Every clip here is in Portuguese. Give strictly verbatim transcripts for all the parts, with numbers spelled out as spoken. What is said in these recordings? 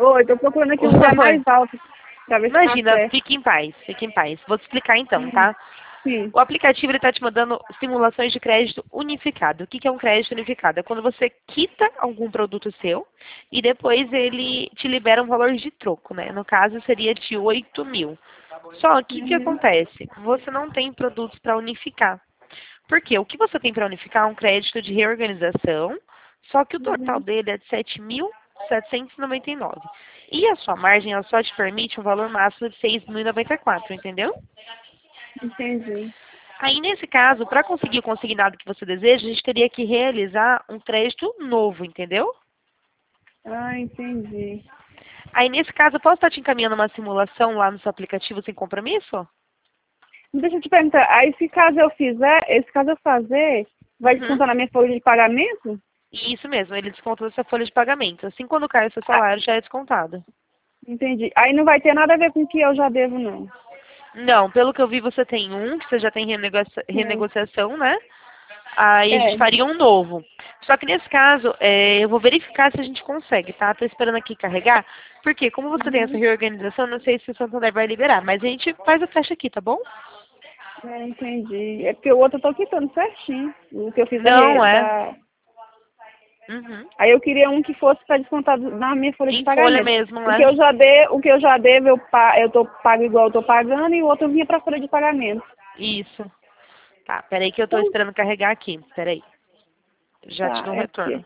Oi, tô procurando aqui um Por lugar favor. mais alto. Pra ver se tá Imagina, certo. fique em paz, fique em paz. Vou te explicar então, Uhum. tá? Sim. O aplicativo está te mandando simulações de crédito unificado. O que que é um crédito unificado? É quando você quita algum produto seu e depois ele te libera um valor de troco, né? No caso, seria de oito mil. Só que o que Uhum. acontece? Você não tem produtos para unificar. Por quê? O que você tem para unificar é um crédito de reorganização, só que o total Uhum. dele é de sete mil setecentos e noventa e nove. E a sua margem, ela só te permite um valor máximo de seis mil e noventa e quatro, entendeu? Entendi. Aí, nesse caso, para conseguir o consignado que você deseja, a gente teria que realizar um crédito novo, entendeu? Ah, entendi. Aí, nesse caso, eu posso estar te encaminhando uma simulação lá no seu aplicativo sem compromisso? Deixa eu te perguntar, aí se caso eu fizer, esse caso eu fazer, vai Uhum. descontar na minha folha de pagamento? Isso mesmo, ele desconta da sua folha de pagamento. Assim, quando cai o seu Ah, salário, já é descontado. entendi. Aí não vai ter nada a ver com o que eu já devo, não. Não, pelo que eu vi, você tem um, que você já tem renegocia- Sim. renegociação, né? Aí a gente É. faria um novo. Só que nesse caso, é, eu vou verificar se a gente consegue, tá? Tô esperando aqui carregar. Porque como você tem essa Uhum. reorganização, não sei se o Santander vai liberar. Mas a gente faz o teste aqui, tá bom? É, entendi. É porque o outro eu tô quitando certinho. O que eu fiz da, Não re- é. da... Uhum. Aí eu queria um que fosse para descontar na minha folha de Em folha pagamento. mesmo, O que né? eu já devo, o que eu já devo, eu, pa... eu tô pago igual eu tô pagando e o outro vinha para folha de pagamento. Isso. Tá, peraí que eu tô Então, esperando carregar aqui. Peraí. Já te tá, dou um é retorno. porque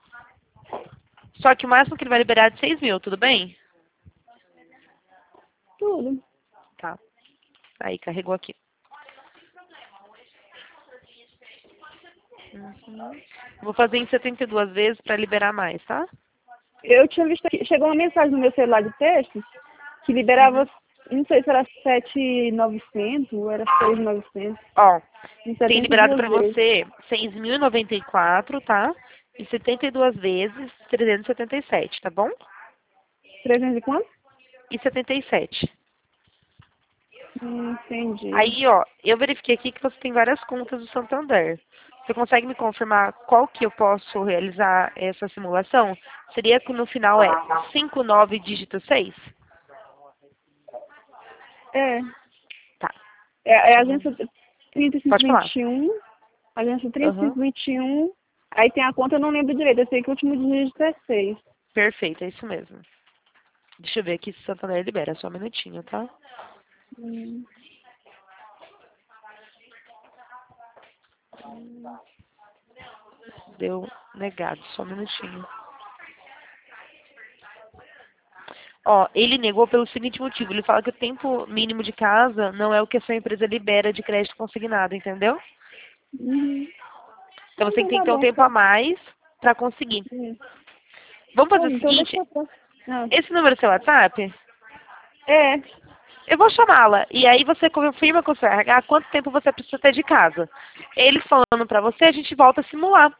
Só que o máximo que ele vai liberar é de seis mil, tudo bem? tudo. Tá. Aí, carregou aqui. Uhum. Vou fazer em setenta e duas vezes pra liberar mais, tá? Eu tinha visto aqui, chegou uma mensagem no meu celular de texto que Uhum. liberava, não sei se era sete mil e novecentos ou era seis mil e novecentos, Ó, em tem setenta e liberado duas pra vezes. você seis mil e noventa e quatro, tá? E setenta e duas vezes trezentos e setenta e sete, tá bom? trezentos e quanto? E setenta e sete. Hum, entendi. Aí, ó, eu verifiquei aqui que você tem várias contas do Santander. Você consegue me confirmar qual que eu posso realizar essa simulação? Seria que no final é cinco nove dígito seis? É, Tá. é, é a Deixa eu ver. agência trinta e cinco Pode falar. vinte e um, agência trinta e cinco Aham. vinte e um, aí tem a conta, eu não lembro direito, eu sei que o último dígito é seis. Perfeito, é isso mesmo. Deixa eu ver aqui se o Santander libera, só um minutinho, tá? Hum, Deu negado, só um minutinho. Ó, ele negou pelo seguinte motivo, ele fala que o tempo mínimo de casa não é o que a sua empresa libera de crédito consignado, entendeu? uhum. Então você tem Então que tá ter um bom, tempo a tá. mais para conseguir. Hum. Vamos Tá, fazer o então seguinte, deixa eu pra... Ah. esse número é seu WhatsApp, É, eu vou chamá-la e aí você confirma com o seu R H quanto tempo você precisa ter de casa. Eles falando pra você, a gente volta a simular,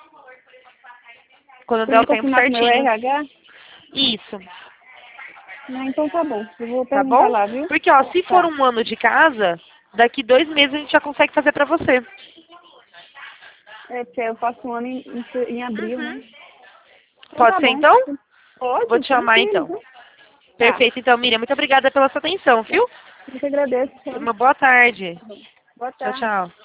quando tem der que o tempo confirmar com o meu certinho. R H? Isso, Não, então tá bom, eu vou tá perguntar bom? lá, viu? Porque, ó, se for Tá. um ano de casa, daqui dois meses a gente já consegue fazer pra você. É, porque eu faço um ano em, em, fe- em abril, né? Uhum. Então Pode tá ser bom. então? Vou Pode, te chamar tranquilo, então. viu? Tá. Perfeito, então, Miriam. Muito obrigada pela sua atenção, viu? Eu que agradeço. Tá? Uma boa tarde. Boa Tchau, tarde. tchau.